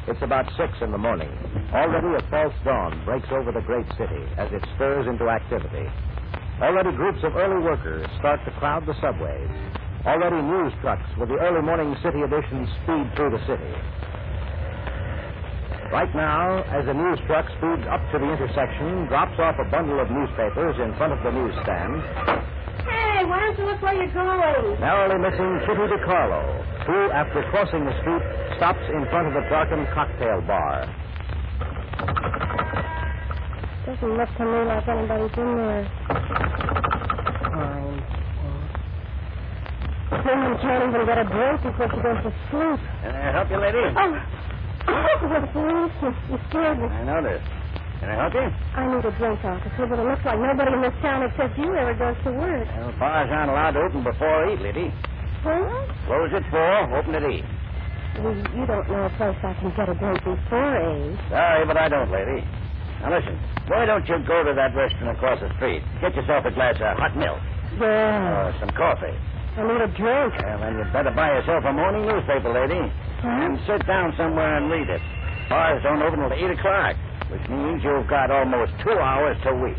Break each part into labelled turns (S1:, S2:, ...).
S1: It's about 6 in the morning. Already a false dawn breaks over the great city as it stirs into activity. Already groups of early workers start to crowd the subways. Already news trucks with the early morning city edition speed through the city. Right now, as the news truck speeds up to the intersection, drops off a bundle of newspapers in front of the newsstand.
S2: Hey, why don't you look where you're going?
S1: Narrowly missing Kitty DiCarlo, who, after crossing the street, stops in front of the darkened cocktail bar.
S2: Doesn't look to me like anybody's in there. Fine. Women can't even get a drink before she goes to sleep.
S1: Can I help you, lady?
S2: The policeman. You scared me.
S1: I noticed. Can I help you?
S2: I need a drink, officer, but it looks like nobody in this town except you ever goes to work.
S1: Well, bars aren't allowed to open before 8, lady.
S2: What?
S1: Close at 4, open at 8.
S2: You don't know a place I can get a drink before 8.
S1: Sorry, but I don't, lady. Now, listen. Why don't you go to that restaurant across the street? Get yourself a glass of hot milk.
S2: Yeah.
S1: Or some coffee.
S2: I need a drink.
S1: Well, then you'd better buy yourself a morning newspaper, lady.
S2: Huh?
S1: And sit down somewhere and read it. Bars don't open until 8 o'clock, which means you've got almost 2 hours to wait.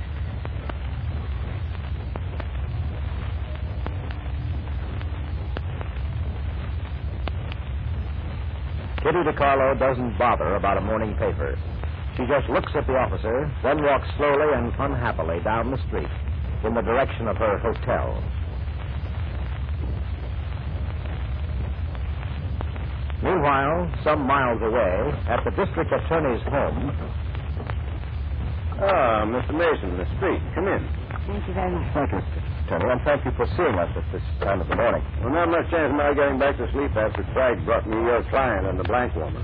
S1: Kitty DiCarlo doesn't bother about a morning paper. She just looks at the officer, then walks slowly and unhappily down the street in the direction of her hotel. Meanwhile, some miles away, at the district attorney's home...
S3: Ah, Mr. Mason, the street. Come in.
S2: Thank you very much.
S1: Thank you, Mr. Attorney, and thank you for seeing us at this time of the morning.
S3: Well, not much chance of my getting back to sleep after Bragg brought me your client and the blank woman.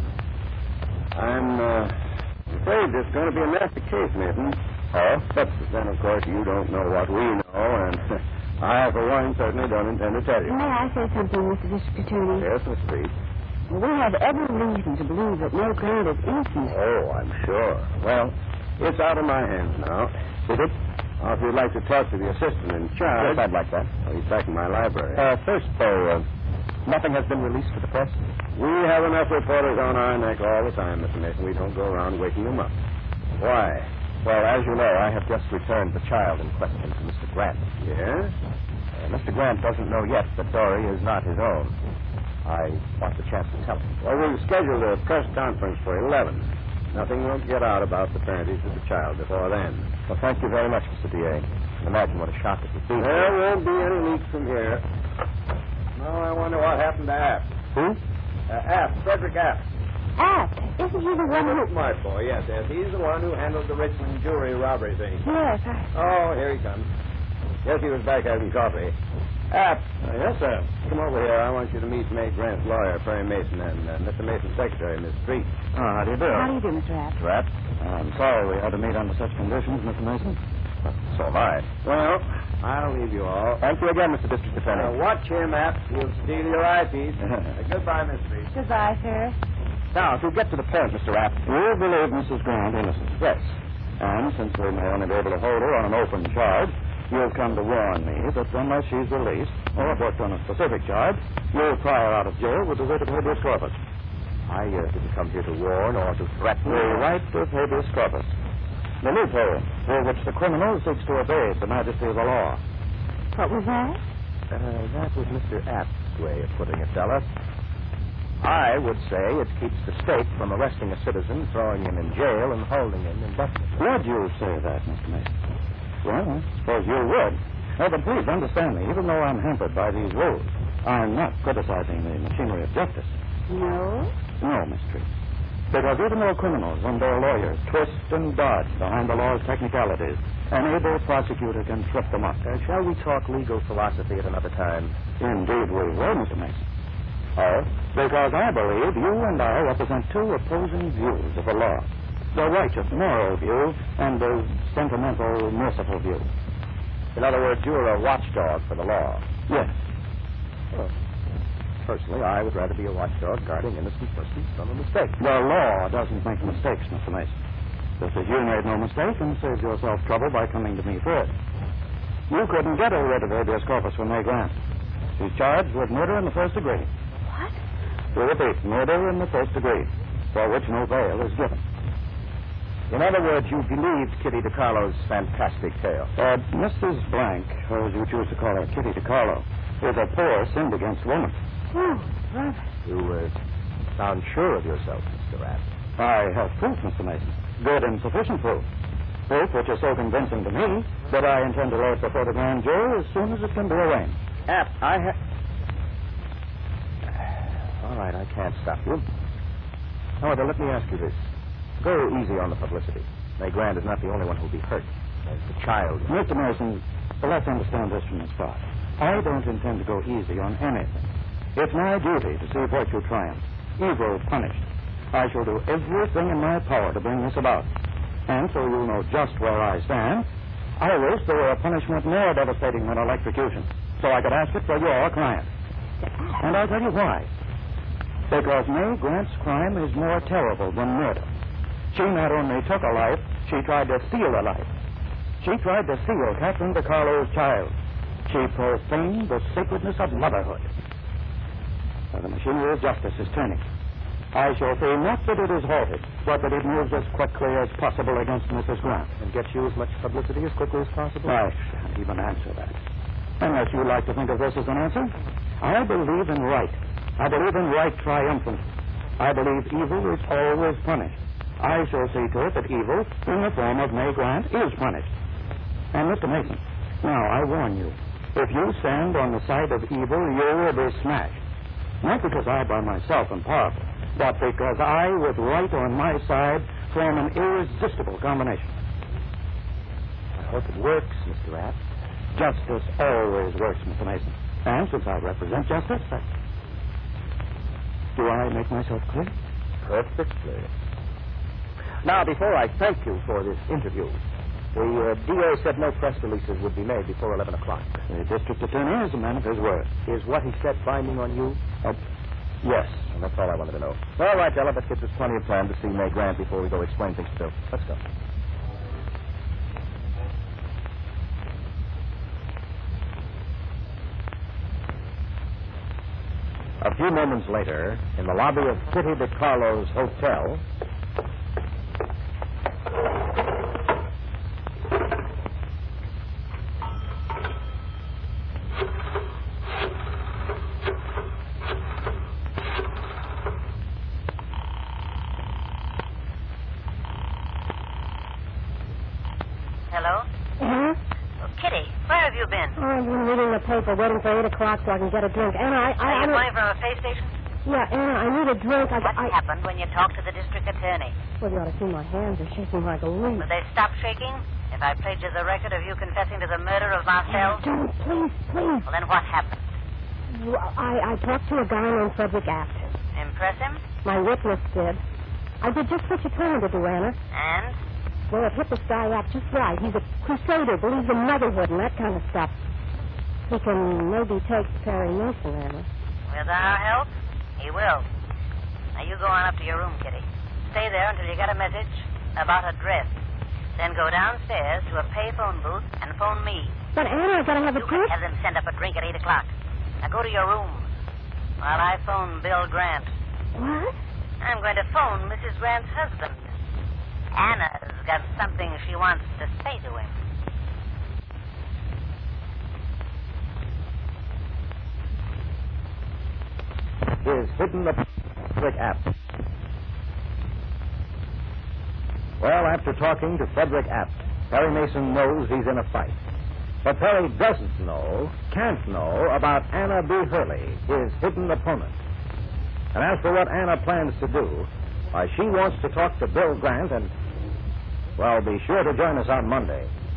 S3: I'm afraid this is going to be a nasty case, Mason.
S1: Oh?
S3: But then, of course, you don't know what we know, and I, for one, certainly don't intend to tell you.
S2: May I say something, Mr. District Attorney?
S3: Yes, Miss Street.
S2: We have every reason to believe that May Grant is innocent.
S3: Oh, I'm sure. Well, it's out of my hands now.
S1: Is it?
S3: Now, if you'd like to talk to the assistant in charge...
S1: Yes, I'd like that.
S3: Well, he's back in my library.
S1: First, though, nothing has been released to the press?
S3: We have enough reporters on our neck all the time, Mr. Mason. We don't go around waking them up. Why?
S1: Well, as you know, I have just returned the child in question to Mr. Grant.
S3: Yes?
S1: Mr. Grant doesn't know yet that Dory is not his own. I want the chance to tell him.
S3: Well, we've scheduled a press conference for 11. Nothing will get out about the parentage of the child before then.
S1: Well, thank you very much, Mr. D.A. Imagine what a shock it would be.
S3: There won't be any leaks from here. Now, I wonder what happened to App.
S1: Who?
S3: App, Frederick App.
S2: App, isn't he the one who...
S3: Smart boy, yes. He's the one who handled the Richmond jewelry robbery thing.
S2: Yes,
S3: Oh, here he comes. Yes, he was back having coffee. App. Yes, sir. Come over here. I want you to meet May Grant's lawyer, Perry Mason, and Mr. Mason's secretary, Miss Street.
S1: Oh, how do you do?
S2: How do you do, Mr. App?
S1: Mr. Rapp, I'm sorry we had to meet under such conditions, Mr. Mason. So am I.
S3: Well, I'll leave you all.
S1: Thank you again, Mr. District Attorney.
S3: Watch him, App. He'll steal your eyepiece. Goodbye, Miss Street.
S2: Goodbye, sir.
S1: Now, to get to the point, Mr. Rapp, you believe Mrs. Grant innocent? Yes. And since we may only be able to hold her on an open charge, you've come to warn me that unless she's released, or booked on a specific charge, you'll pry her out of jail with the writ of habeas corpus. I didn't come here to warn or to threaten. The right of habeas corpus. The loophole through which the criminal seeks to evade the majesty of the law.
S2: What was that?
S1: That was Mr. App's way of putting it, Della. I would say it keeps the state from arresting a citizen, throwing him in jail, and holding him indefinitely.
S3: Would you say that, Mr. Mason?
S1: Well, I suppose you would. No, but please understand me. Even though I'm hampered by these rules, I'm not criticizing the machinery of justice.
S2: No?
S1: No, Miss Street. Because even though criminals and their lawyers twist and dodge behind the law's technicalities, an able prosecutor can trip them up. Shall we talk legal philosophy at another time? Indeed we will, Mr. Mason. Oh? Because I believe you and I represent two opposing views of the law. The righteous, moral view and the sentimental, merciful view. In other words, you are a watchdog for the law. Yes. Well, personally, I would rather be a watchdog guarding innocent persons from a mistake. The law doesn't make mistakes, Mr. Mason. Just as you made no mistake and saved yourself trouble by coming to me first. You couldn't get a writ of habeas corpus from May Grant. She's charged with murder in the first degree.
S2: What?
S1: To repeat, murder in the first degree. for which no bail is given.
S3: In other words, you believed Kitty DiCarlo's fantastic tale.
S1: Mrs. Blank, or as you choose to call her, Kitty DiCarlo, is a poor, sinned-against woman.
S2: Oh, well,
S3: You sound sure of yourself, Mr. Rapp.
S1: I have proof, Mr. Mason. Good and sufficient proof. Proof which is so convincing to me that I intend to lay it before the grand jury as soon as it can be arranged.
S3: App, All right, I can't stop you. However, let me ask you this. Go easy on the publicity. May Grant is not the only one who'll be hurt. There's the child.
S1: Mr. Mason, let's understand this from the start. I don't intend to go easy on anything. It's my duty to see virtue triumph, evil punished. I shall do everything in my power to bring this about. And so you'll know just where I stand. I wish there were a punishment more devastating than electrocution, so I could ask it for your client. And I'll tell you why. Because May Grant's crime is more terrible than murder. She not only took a life, she tried to steal a life. She tried to steal Catherine DiCarlo's child. She profaned the sacredness of motherhood. Now, the machinery of justice is turning. I shall say not that it is halted, but that it moves as quickly as possible against Mrs. Grant.
S3: And get you as much publicity as quickly as possible?
S1: I shan't even answer that. Unless you like to think of this as an answer. I believe in right. I believe in right triumphant. I believe evil is always punished. I shall see to it that evil, in the form of May Grant, is punished. And, Mr. Mason, now I warn you, if you stand on the side of evil, you will be smashed. Not because I by myself am powerful, but because I, with right on my side, form an irresistible combination.
S3: I hope it works, Mr. Rapp.
S1: Justice always works, Mr. Mason. And since I represent justice, do I make myself clear?
S3: Perfectly. Now, before I thank you for this interview, the DA said no press releases would be made before 11 o'clock.
S1: The district attorney is a man of his word.
S3: Is what he said binding on you?
S1: Yes.
S3: And that's all I wanted to know. All right, Della, that gives us plenty of time to see May Grant before we go explain things to Bill. Let's go. A few moments later, in the lobby of Kitty DiCarlo's hotel...
S4: Hello?
S2: Anna?
S4: Oh, Kitty, where have you been?
S2: I've been reading the paper, waiting for 8 o'clock so I can get a drink. Anna,
S4: Are you going from a pay station?
S2: Yeah, Anna, I need a drink.
S4: What happened when you talked to the district attorney?
S2: Well, you ought to see my hands are shaking like a leaf.
S4: Will they stop shaking if I played you the record of you confessing to the murder of Marcel?
S2: Don't, please.
S4: Well, then what happened?
S2: I talked to a guy named Frederick Apt.
S4: Impress him?
S2: My witness did. I did just what you told me to do, Anna.
S4: And?
S2: Well, it hit this guy up just right. He's a crusader, believes in motherhood and that kind of stuff. He can maybe take Perry Mason, Anna.
S4: With our help, he will. Now, you go on up to your room, Kitty. Stay there until you get a message about a dress. Then go downstairs to a payphone booth and phone me.
S2: But, Anna, I gotta have a
S4: You
S2: drink.
S4: can have them send up a drink at 8 o'clock. Now, go to your room while I phone Bill Grant.
S2: What?
S4: I'm going to phone Mrs. Grant's husband. Anna's got something she wants to say to him.
S3: Is hidden the Frederick Apt. Well, after talking to Frederick Apt, Perry Mason knows he's in a fight. But Perry doesn't know, can't know, about Anna B. Hurley, his hidden opponent. And as for what Anna plans to do, why, she wants to talk to Bill Grant and, well, be sure to join us on Monday